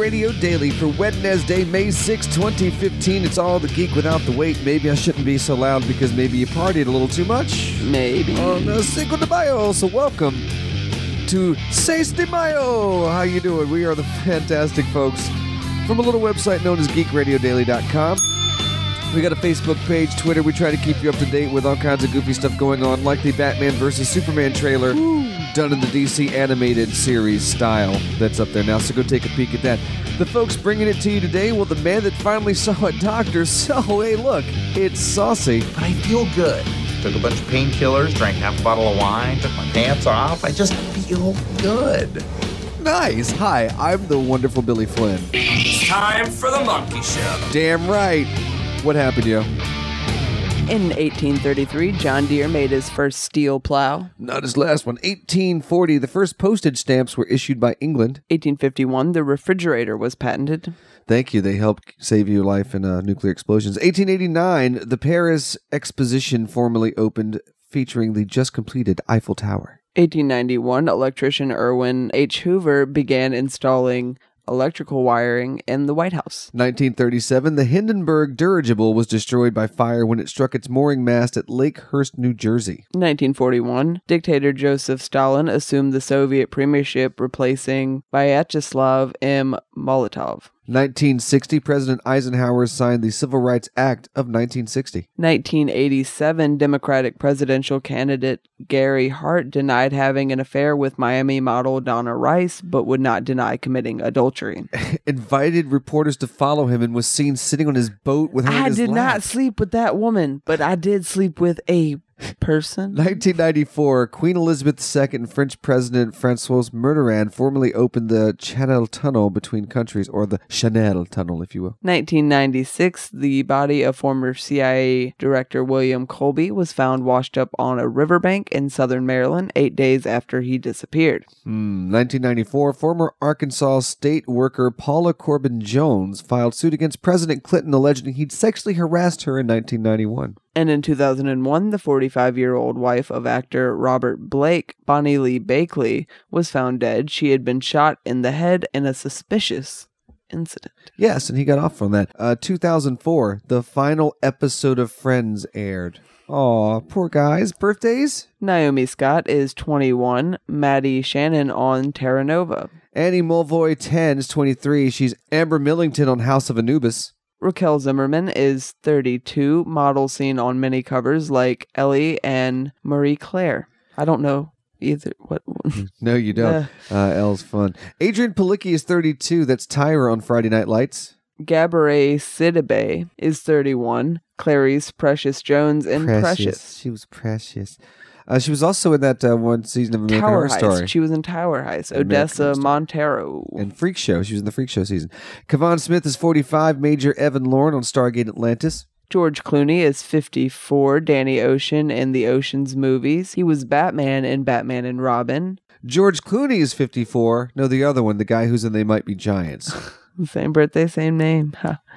Radio Daily for Wednesday, May 6, 2015. It's all the geek without the weight. Maybe I shouldn't be so loud because maybe you partied a little too much. Maybe. On Cinco de Mayo, so welcome to Seis de Mayo. How you doing? We are the fantastic folks from a little website known as geekradiodaily.com. We got a Facebook page, Twitter. We try to keep you up to date with all kinds of goofy stuff going on, like the Batman vs. Superman trailer done in the DC animated series style that's up there now, so go take a peek at that. The folks bringing it to you today, well, the man that finally saw a doctor, so hey, look, it's Saucy. But I feel good. Took a bunch of painkillers, drank half a bottle of wine, took my pants off. I just feel good. Nice. Hi, I'm the wonderful Billy Flynn. It's time for the Monkey Show. Damn right. What happened, yo? In 1833, John Deere made his first steel plow. Not his last one. 1840, the first postage stamps were issued by England. 1851, the refrigerator was patented. Thank you. They helped save your life in nuclear explosions. 1889, the Paris Exposition formally opened, featuring the just completed Eiffel Tower. 1891, electrician Irwin H. Hoover began installing electrical wiring in the White House. 1937, the Hindenburg dirigible was destroyed by fire when it struck its mooring mast at Lakehurst, New Jersey. 1941, dictator Joseph Stalin assumed the Soviet premiership, replacing Vyacheslav M. Molotov. 1960, President Eisenhower signed the Civil Rights Act of 1960. 1987, Democratic presidential candidate Gary Hart denied having an affair with Miami model Donna Rice, but would not deny committing adultery. Invited reporters to follow him and was seen sitting on his boat with her in his I did lap. not sleep with that woman, but I did sleep with a person. 1994, Queen Elizabeth II and French President François Mitterrand formally opened the Channel Tunnel between countries, or the Chanel Tunnel, if you will. 1996, the body of former CIA Director William Colby was found washed up on a riverbank in southern Maryland 8 days after he disappeared. 1994, former Arkansas state worker Paula Corbin Jones filed suit against President Clinton alleging he'd sexually harassed her in 1991. And in 2001, the 45-year-old wife of actor Robert Blake, Bonnie Lee Bakley, was found dead. She had been shot in the head in a suspicious incident. Yes, and he got off on that. 2004, the final episode of Friends aired. Aw, poor guys. Birthdays? Naomi Scott is 21, Maddie Shannon on Terra Nova. Annie Mulvoy 10 is 23. She's Amber Millington on House of Anubis. Raquel Zimmerman is 32, model seen on many covers like Ellie and Marie Claire. I don't know either. What? No, you don't. Elle's fun. Adrian Palicki is 32. That's Tyra on Friday Night Lights. Gabourey Sidibe is 31, Clarice Precious Jones in Precious. She was precious. She was also in that one season of American Horror Story. She was in Tower Heist. Odessa Montero. And Freak Show. She was in the Freak Show season. Kevon Smith is 45. Major Evan Lorne on Stargate Atlantis. George Clooney is 54. Danny Ocean in the Ocean's movies. He was Batman in Batman and Robin. George Clooney is 54. No, the other one, the guy who's in They Might Be Giants. Same birthday, same name.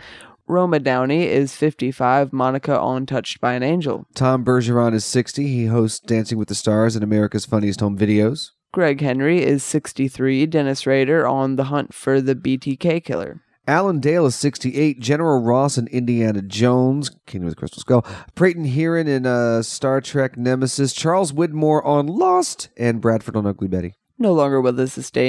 Roma Downey is 55, Monica on Touched by an Angel. Tom Bergeron is 60. He hosts Dancing with the Stars and America's Funniest Home Videos. Greg Henry is 63, Dennis Rader on The Hunt for the BTK Killer. Alan Dale is 68, General Ross in Indiana Jones, Kingdom of the Crystal Skull, Peyton Heron in Star Trek Nemesis, Charles Widmore on Lost, and Bradford on Ugly Betty. No longer with us this day,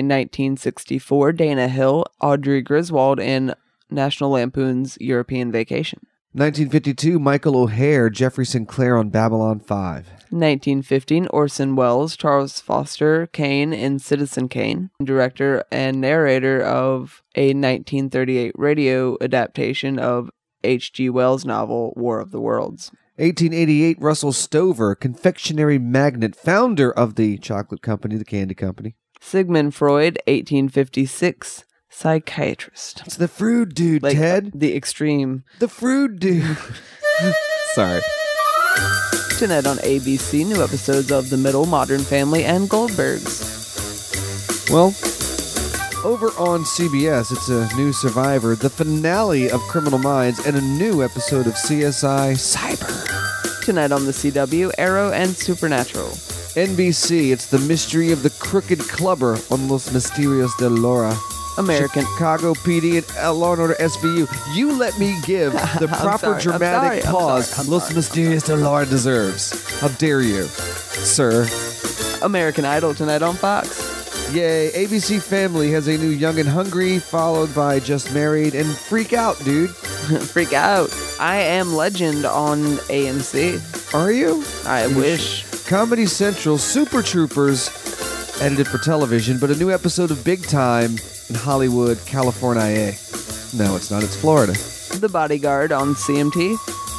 1964, Dana Hill, Audrey Griswold in National Lampoon's European Vacation. 1952, Michael O'Hare, Jeffrey Sinclair on Babylon 5. 1915, Orson Welles, Charles Foster Kane in Citizen Kane, director and narrator of a 1938 radio adaptation of H.G. Wells' novel War of the Worlds. 1888, Russell Stover, confectionery magnate, founder of the chocolate company, the candy company. Sigmund Freud, 1856, psychiatrist. It's the fruit dude, Like, Ted. the extreme. The fruit dude. Sorry. Tonight on ABC, new episodes of The Middle, Modern Family, and Goldbergs. Well, over on CBS, it's a new Survivor, the finale of Criminal Minds, and a new episode of CSI Cyber. Tonight on the CW, Arrow and Supernatural. NBC, it's the mystery of the crooked clubber on Los Misterios de Laura. American. Chicago PD, and Law & Order SVU. You let me give the proper dramatic pause Los Mysterious de Laura deserves. How dare you, sir? American Idol tonight on Fox. Yay, ABC Family has a new Young and Hungry, followed by Just Married, and Freak Out, dude. Freak Out. I Am Legend on AMC. Are you? I wish. Comedy Central, Super Troopers, edited for television, but a new episode of Big Time in Hollywood, California. No, it's not. It's Florida. The Bodyguard on CMT.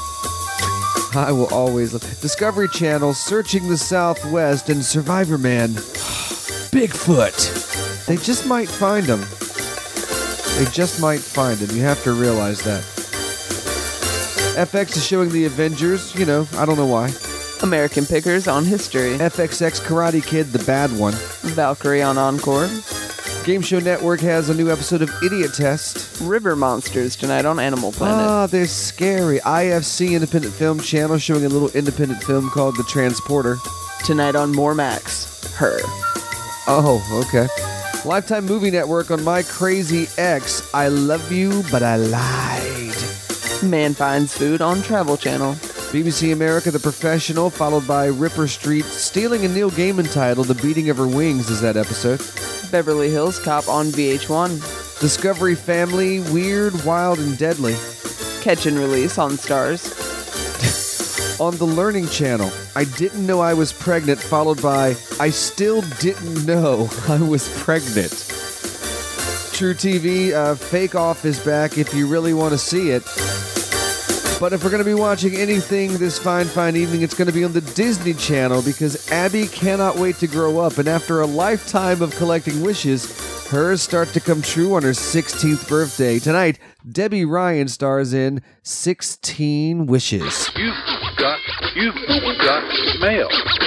I will always love Discovery Channel, Searching the Southwest, and Survivor Man. Bigfoot. They just might find him. They just might find him. You have to realize that. FX is showing The Avengers. You know, I don't know why. American Pickers on History. FXX Karate Kid, the bad one. Valkyrie on Encore. Game Show Network has a new episode of Idiot Test. River Monsters tonight on Animal Planet. Ah, they're scary. IFC Independent Film Channel showing a little independent film called The Transporter. Tonight on More Max. Her. Oh, okay. Lifetime Movie Network on My Crazy Ex. I love you, but I lied. Man Finds Food on Travel Channel. BBC America, The Professional, followed by Ripper Street, stealing a Neil Gaiman title. The Beating of Her Wings is that episode. Beverly Hills Cop on VH1. Discovery Family, Weird, Wild, and Deadly. Catch and Release on Stars. On the Learning Channel, I Didn't Know I Was Pregnant, followed by I Still Didn't Know I Was Pregnant. True TV, Fake Off is back if you really want to see it. But if we're going to be watching anything this fine evening, it's going to be on the Disney Channel because Abby cannot wait to grow up. And after a lifetime of collecting wishes, hers start to come true on her 16th birthday. Tonight, Debbie Ryan stars in 16 Wishes. You've got mail.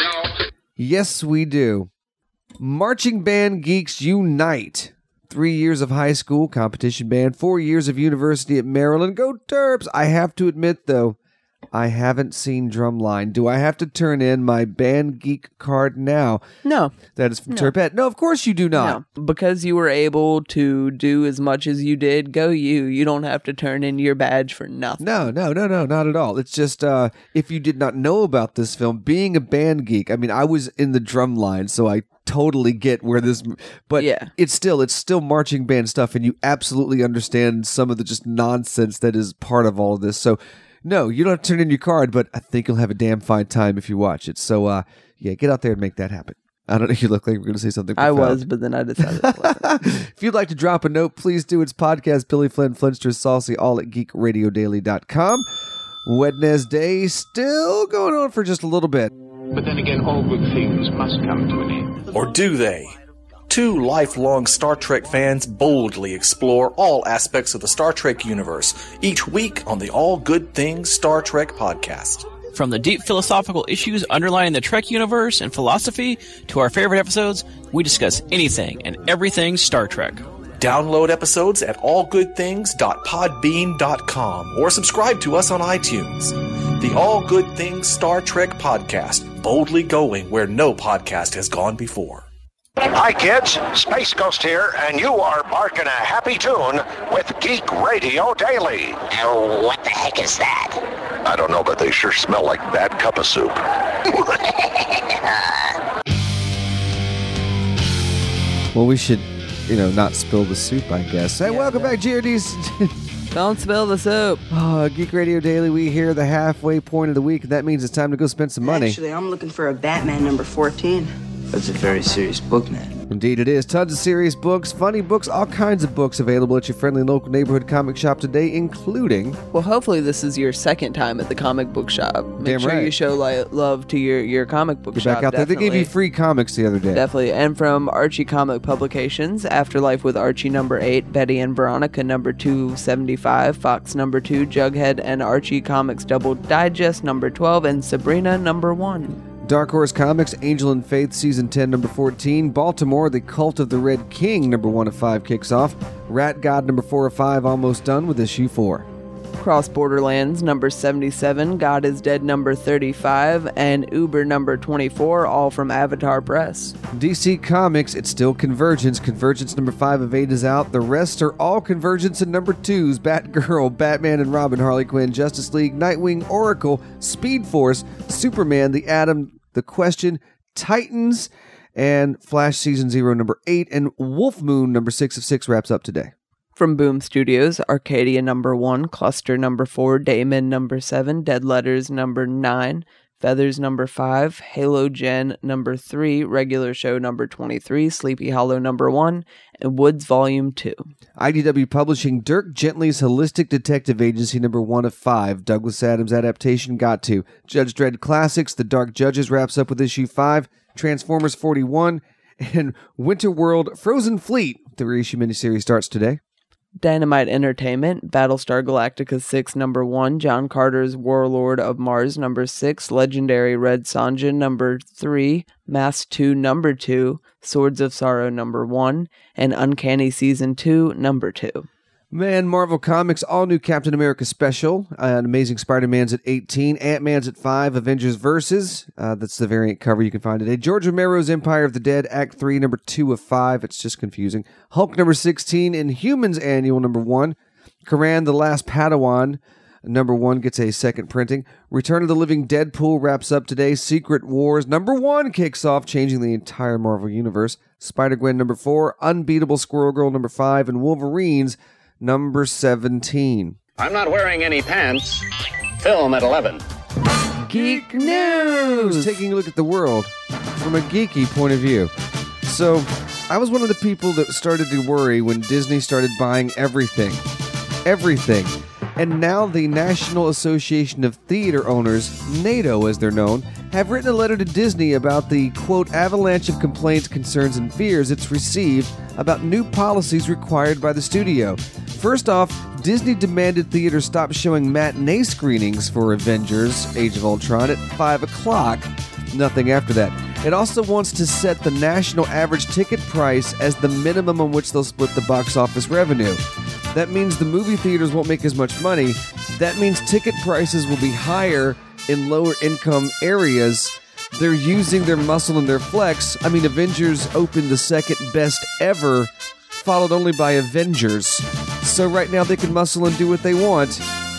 Yes, we do. Marching Band Geeks Unite. 3 years of high school, competition band, 4 years of university at Maryland. Go Terps! I have to admit, though, I haven't seen Drumline. Do I have to turn in my Band Geek card now? No. That is from Turpet. No, of course you do not. No. Because you were able to do as much as you did, go you. You don't have to turn in your badge for nothing. No, not at all. It's just, if you did not know about this film, being a band geek, I mean, I was in the Drumline, so I totally get where this, but yeah. it's still marching band stuff, and you absolutely understand some of the just nonsense that is part of all of this. So no, you don't have to turn in your card, but I think you'll have a damn fine time if you watch it. So yeah, get out there and make that happen. I don't know, you look like we're going to say something profound. I was, but then I decided it wasn't. If you'd like to drop a note, please do. It's podcast Billy Flynn, Flinster, Saucy, all at geekradiodaily.com. Wednesday still going on for just a little bit. But then again, all good things must come to an end. Or do they? Two lifelong Star Trek fans boldly explore all aspects of the Star Trek universe each week on the All Good Things Star Trek podcast. From the deep philosophical issues underlying the Trek universe and philosophy to our favorite episodes, we discuss anything and everything Star Trek. Download episodes at allgoodthings.podbean.com or subscribe to us on iTunes. The All Good Things Star Trek podcast, boldly going where no podcast has gone before. Hi kids, Space Ghost here, and you are barking a happy tune with Geek Radio Daily. What the heck is that? I don't know, but they sure smell like bad cup of soup. Well, we should, not spill the soup, I guess. Hey, welcome back, GRDs. Don't spill the soup. Geek Radio Daily, we hear the halfway point of the week, and that means it's time to go spend some money. Actually, I'm looking for a Batman number 14. That's a very serious book, man. Indeed it is. Tons of serious books, funny books, all kinds of books available at your friendly local neighborhood comic shop today, including... Well, hopefully this is your second time at the comic book shop. Make sure you show love to your comic book shop. Back out there. They gave you free comics the other day. Definitely. And from Archie Comic Publications, Afterlife with Archie number 8, Betty and Veronica number 275, Fox number 2, Jughead and Archie Comics Double Digest number 12, and Sabrina number 1. Dark Horse Comics, Angel and Faith, Season 10, number 14. Baltimore, The Cult of the Red King, number 1 of 5 kicks off. Rat God, number 4 of 5, almost done with issue 4. Cross Borderlands number 77, God is Dead number 35, and Uber number 24, all from Avatar Press. DC Comics, it's still Convergence. Convergence number 5 of 8 is out. The rest are all Convergence and number 2s. Batgirl, Batman and Robin, Harley Quinn, Justice League, Nightwing, Oracle, Speed Force, Superman, The Atom, The Question, Titans, and Flash Season 0 number 8, and Wolf Moon number 6 of 6 wraps up today. From Boom Studios, Arcadia number 1, Cluster number 4, Damon number 7, Dead Letters number 9, Feathers number 5, Halo Gen number 3, Regular Show number 23, Sleepy Hollow number 1, and Woods Volume 2. IDW Publishing, Dirk Gently's Holistic Detective Agency number 1 of 5, Douglas Adams adaptation Got To. Judge Dredd Classics, The Dark Judges wraps up with issue 5, Transformers 41, and Winter World Frozen Fleet, the reissue miniseries starts today. Dynamite Entertainment, Battlestar Galactica 6 number 1, John Carter's Warlord of Mars number 6, Legendary Red Sonja number 3, Mask 2 number 2, Swords of Sorrow number 1, and Uncanny Season 2 number 2. Man, Marvel Comics, all new Captain America special, Amazing Spider-Man's at 18, Ant-Man's at 5, Avengers Versus, that's the variant cover you can find today. George Romero's Empire of the Dead, Act 3, number 2 of 5, it's just confusing. Hulk number 16, Inhumans Annual number 1, Karan the Last Padawan, number 1 gets a second printing. Return of the Living Deadpool wraps up today. Secret Wars number 1 kicks off, changing the entire Marvel Universe. Spider-Gwen number 4, Unbeatable Squirrel Girl number 5, and Wolverines number 17. I'm not wearing any pants. Film at 11. Geek News! Taking a look at the world from a geeky point of view. So, I was one of the people that started to worry when Disney started buying everything. Everything. And now the National Association of Theater Owners, NATO as they're known, have written a letter to Disney about the, quote, avalanche of complaints, concerns, and fears it's received about new policies required by the studio. First off, Disney demanded theaters stop showing matinee screenings for Avengers: Age of Ultron at 5 o'clock. Nothing after that. It also wants to set the national average ticket price as the minimum on which they'll split the box office revenue. That means the movie theaters won't make as much money. That means ticket prices will be higher in lower income areas. They're using their muscle and their flex. I mean, Avengers opened the second best ever, followed only by Avengers. So right now they can muscle and do what they want.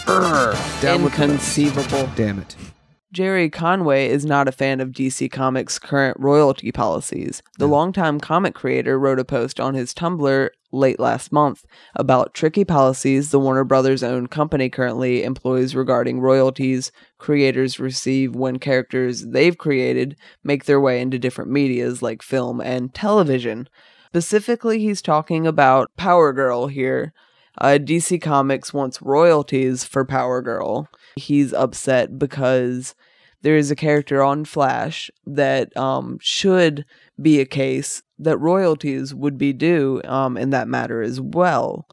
Inconceivable. Damn it. Jerry Conway is not a fan of DC Comics' current royalty policies. The longtime comic creator wrote a post on his Tumblr late last month about tricky policies the Warner Brothers' own company currently employs regarding royalties creators receive when characters they've created make their way into different medias like film and television. Specifically, he's talking about Power Girl here. DC Comics wants royalties for Power Girl. He's upset because there is a character on Flash that should be a case that royalties would be due in that matter as well.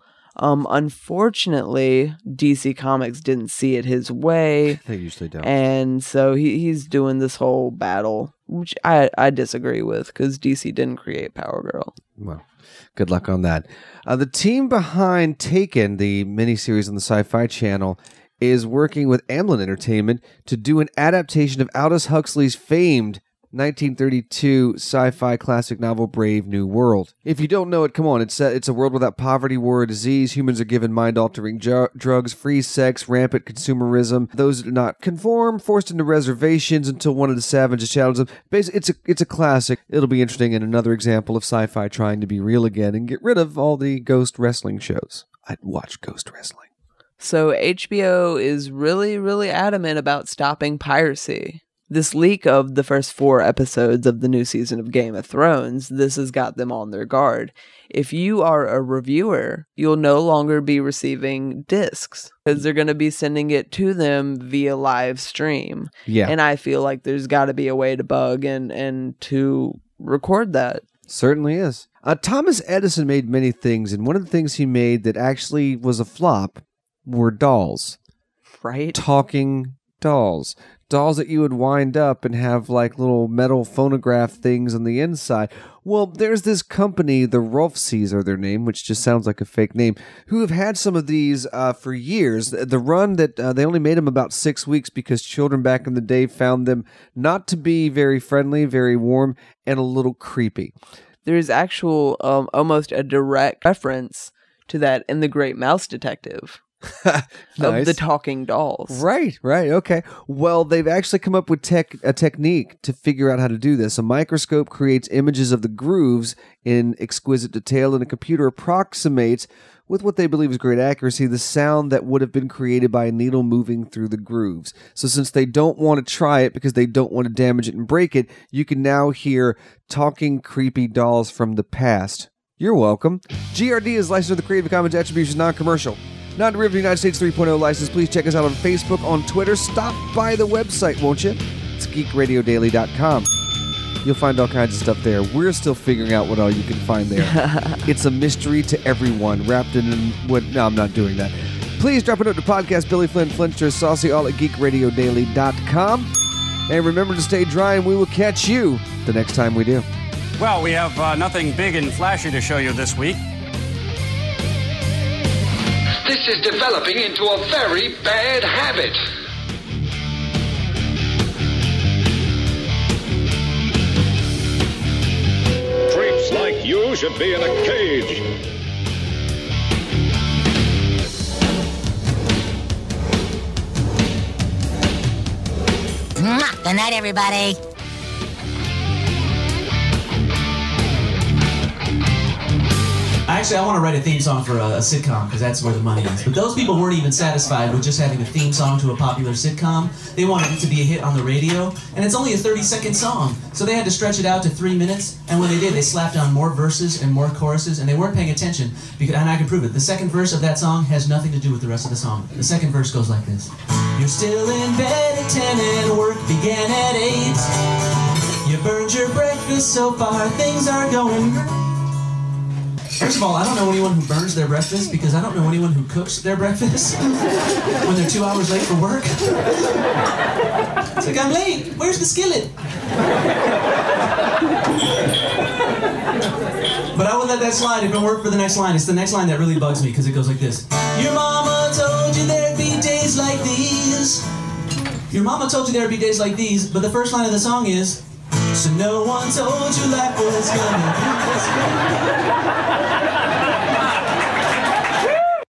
Unfortunately, DC Comics didn't see it his way. They usually don't. And so he's doing this whole battle, which I disagree with, because DC didn't create Power Girl. Well, good luck on that. The team behind Taken, the miniseries on the Sci-Fi Channel, is working with Amblin Entertainment to do an adaptation of Aldous Huxley's famed 1932 sci-fi classic novel Brave New World. If you don't know it, come on, it's a world without poverty, war, or disease. Humans are given mind-altering drugs, free sex, rampant consumerism. Those that do not conform, forced into reservations until one of the savages shadows them. Basically, it's a classic. It'll be interesting, and another example of sci-fi trying to be real again and get rid of all the ghost wrestling shows. I'd watch ghost wrestling. So HBO is really, really adamant about stopping piracy. This leak of the first 4 episodes of the new season of Game of Thrones, this has got them on their guard. If you are a reviewer, you'll no longer be receiving discs because they're going to be sending it to them via live stream. Yeah. And I feel like there's got to be a way to bug and to record that. Certainly is. Thomas Edison made many things, and one of the things he made that actually was a flop were dolls. Right? Talking dolls. dolls that you would wind up and have like little metal phonograph things on the inside. Well, there's this company, the Rolfsies are their name, which just sounds like a fake name, who have had some of these for years. The run that they only made them about 6 weeks because children back in the day found them not to be very friendly, very warm, and a little creepy. There's actual, almost a direct reference to that in The Great Mouse Detective. Nice. Of the talking dolls. Right, okay. Well, they've actually come up with a technique to figure out how to do this. A microscope creates images of the grooves in exquisite detail, and a computer approximates, with what they believe is great accuracy, the sound that would have been created by a needle moving through the grooves. So since they don't want to try it because they don't want to damage it and break it, you can now hear talking creepy dolls from the past. You're welcome. GRD is licensed with the Creative Commons Attribution Non-Commercial. Non-derivative United States 3.0 license. Please check us out on Facebook, on Twitter. Stop by the website, won't you? It's geekradiodaily.com. You'll find all kinds of stuff there. We're still figuring out what all you can find there. It's a mystery to everyone, wrapped in what... No, I'm not doing that. Please drop a note to podcast Billy Flynn, Flinster, Saucy, all at geekradiodaily.com. And remember to stay dry, and we will catch you the next time we do. Well, we have nothing big and flashy to show you this week. This is developing into a very bad habit. Freaks like you should be in a cage. Good night, everybody. Actually, I want to write a theme song for a sitcom, because that's where the money is. But those people weren't even satisfied with just having a theme song to a popular sitcom. They wanted it to be a hit on the radio, and it's only a 30-second song. So they had to stretch it out to 3 minutes, and when they did, they slapped on more verses and more choruses, and they weren't paying attention, and I can prove it. The second verse of that song has nothing to do with the rest of the song. The second verse goes like this. You're still in bed at 10 and work began at 8. You burned your breakfast so far, things are going great. First of all, I don't know anyone who burns their breakfast because I don't know anyone who cooks their breakfast when they're 2 hours late for work. It's like, I'm late. Where's the skillet? But I would let that slide if it worked for the next line. It's the next line that really bugs me because it goes like this. Your mama told you there'd be days like these. Your mama told you there'd be days like these, but the first line of the song is, so no one told you life was gonna be this way.